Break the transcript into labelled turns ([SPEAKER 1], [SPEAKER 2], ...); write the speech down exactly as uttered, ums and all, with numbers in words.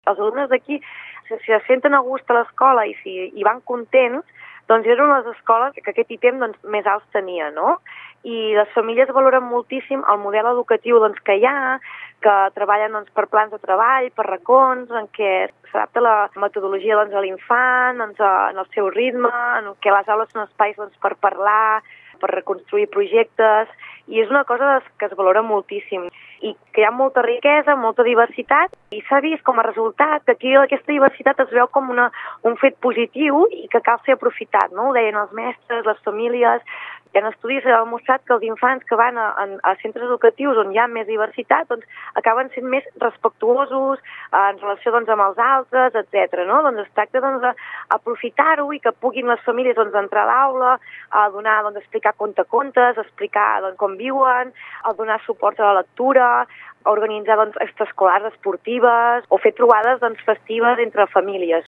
[SPEAKER 1] Els alumnes d'aquí, si es senten a gust a l'escola i si hi van contents, doncs eren unes escoles que aquest ítem doncs, més alts tenia, no? I les famílies valoren moltíssim el model educatiu doncs, que hi ha, que treballen doncs, per plans de treball, per racons, en què s'adapta la metodologia doncs, a l'infant, doncs, en el seu ritme, en què les aules són espais doncs, per parlar, per reconstruir projectes, i és una cosa que es valora moltíssim. I que hi ha molta riquesa, molta diversitat, i s'ha vist com a resultat que aquí aquesta diversitat es veu com una, un fet positiu i que cal ser aprofitat, no? Ho deien els mestres, les famílies. Hi ha estudis que han demostrat que els infants que van a, a centres educatius on hi ha més diversitat doncs, acaben sent més respectuosos en relació doncs, amb els altres, etcètera. No? Doncs es tracta doncs, d'aprofitar-ho i que puguin les famílies doncs, entrar a l'aula, a donar, doncs, explicar contacontes, explicar doncs, com viuen, a donar suport a la lectura, a organitzar doncs, extraescolars esportives o fer trobades doncs, festives entre famílies.